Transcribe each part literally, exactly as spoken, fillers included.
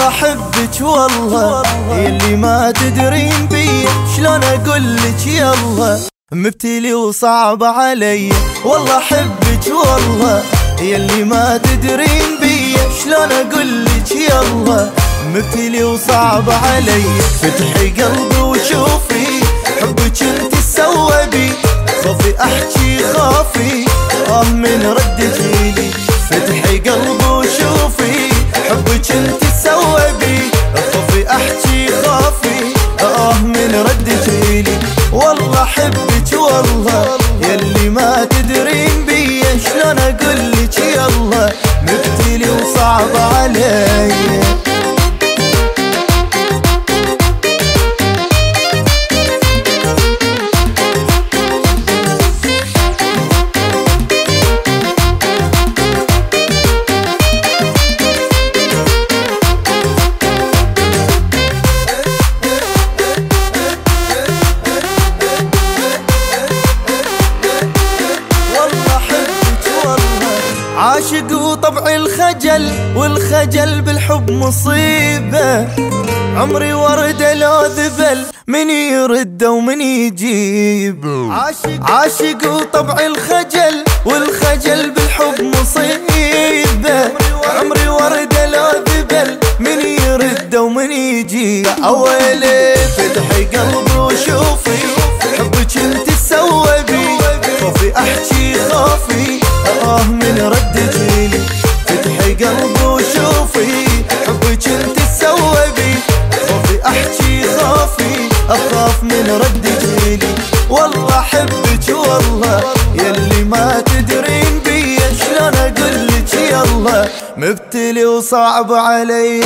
والله احبك والله يلي ما تدرين بي شلون اقولك يلا مبتلي وصعب علي والله احبك والله يلي ما تدرين بي شلون اقولك يلا مبتلي وصعب علي فتحي قلبي وشوفي حبك انت سوى بي خوفي احكي خافي اه من ردك لي فتحي قلبي وشوفي حبك انت سوى بي خوفي احكي خافي اه من ردك لي والله احبك والله يلي ما تدرين بي شلون اقولك يلا مبتلي وصعب علي. عاشق وطبع الخجل والخجل بالحب مصيبة عمري وردة لو ذبل من يرد ومن يجيب عاشق عاشق وطبع الخجل والخجل بالحب مصيبة عمري وردة لو ذبل من يرد ومن يجيب أولي فتحي قلبي وشوفي حبك انت سوى بي خوفي احكي خافي اه من ردك لي فتحي قلبي وشوفي حبك انت سوى بي خوفي احكي خافي اخاف من ردك لي والله احبك والله يلي ما تدرين بي شلون اقولك يلا مبتلي وصعب علي.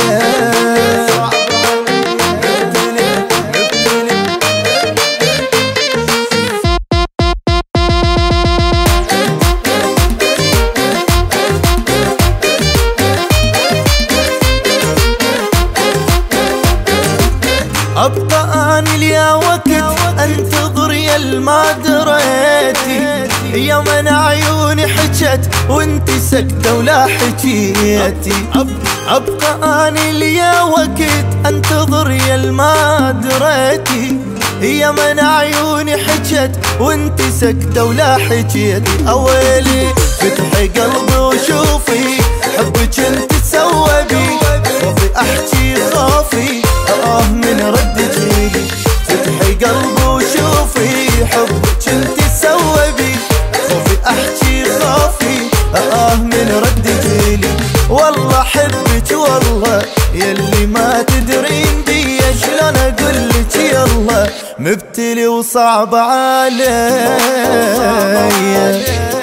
أبقى أنا ليا وقت أنتظر يا ما دريتي يا من عيوني حجت وانت سكتة ولا حكيتي أبقى أنا ليا وقت أنتظر يا ما دريتي يا من عيوني حجت وانت سكتة ولا حكيتي أويلي فتحي قلبي وشوفي حبك انت سوى بي خوفي احكي خافي اه من ردك لي فتحي قلبي وشوفي حبك انت سوى بي خوفي احكي خافي اه من ردك لي والله احبك والله يلي ما تدرين بي شلون اقولك يلا مبتلي وصعب علي.